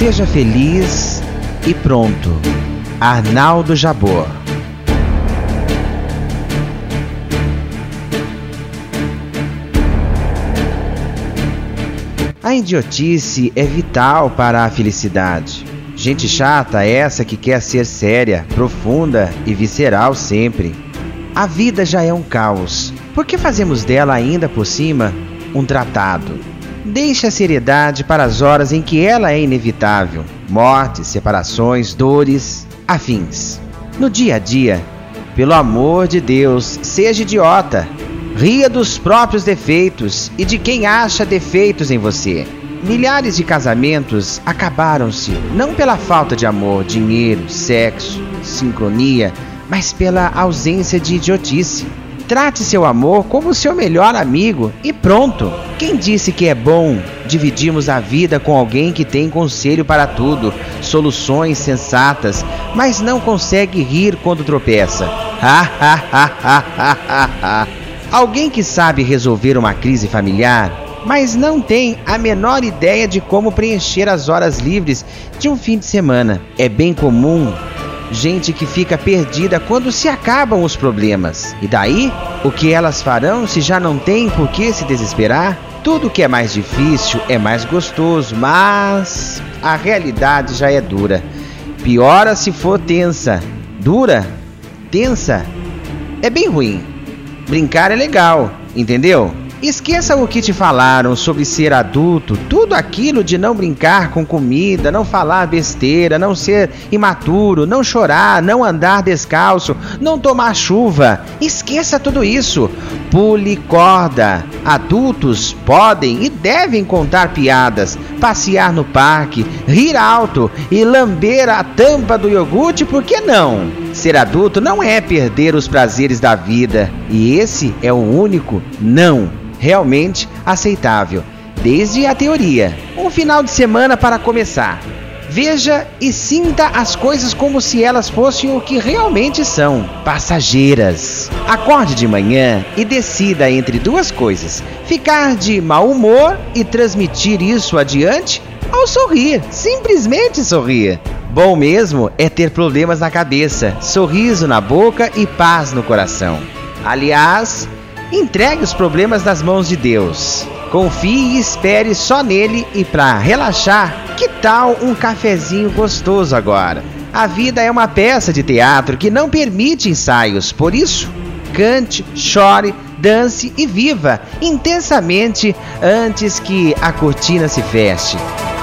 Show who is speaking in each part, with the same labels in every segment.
Speaker 1: seja feliz e pronto. Arnaldo Jabor. A idiotice é vital para a felicidade. Gente chata é essa que quer ser séria, profunda e visceral sempre. A vida já é um caos. Por que fazemos dela ainda por cima um tratado? Deixe a seriedade para as horas em que ela é inevitável. Mortes, separações, dores, afins. No dia a dia, pelo amor de Deus, seja idiota. Ria dos próprios defeitos e de quem acha defeitos em você. Milhares de casamentos acabaram-se não pela falta de amor, dinheiro, sexo, sincronia, mas pela ausência de idiotice. Trate seu amor como seu melhor amigo e pronto. Quem disse que é bom dividirmos a vida com alguém que tem conselho para tudo, soluções sensatas, mas não consegue rir quando tropeça? Alguém que sabe resolver uma crise familiar, mas não tem a menor ideia de como preencher as horas livres de um fim de semana. É bem comum gente que fica perdida quando se acabam os problemas. E daí, o que elas farão se já não tem por que se desesperar? Tudo que é mais difícil é mais gostoso, mas a realidade já é dura. Piora se for tensa. Dura? Tensa? É bem ruim. Brincar é legal, entendeu? Esqueça o que te falaram sobre ser adulto, tudo aquilo de não brincar com comida, não falar besteira, não ser imaturo, não chorar, não andar descalço, não tomar chuva. Esqueça tudo isso. Pule corda. Adultos podem e devem contar piadas, passear no parque, rir alto e lamber a tampa do iogurte, por que não? Ser adulto não é perder os prazeres da vida, e esse é o único não realmente aceitável, desde a teoria. Um final de semana para começar. Veja e sinta as coisas como se elas fossem o que realmente são, passageiras. Acorde de manhã e decida entre duas coisas: ficar de mau humor e transmitir isso adiante, ou sorrir, simplesmente sorrir. Bom mesmo é ter problemas na cabeça, sorriso na boca e paz no coração. Aliás, entregue os problemas nas mãos de Deus. Confie e espere só nele, e para relaxar, que tal um cafezinho gostoso agora? A vida é uma peça de teatro que não permite ensaios, por isso, cante, chore, dance e viva intensamente antes que a cortina se feche.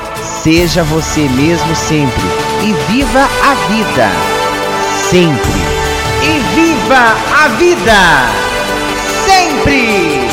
Speaker 1: Seja você mesmo sempre e viva a vida sempre. E viva a vida sempre!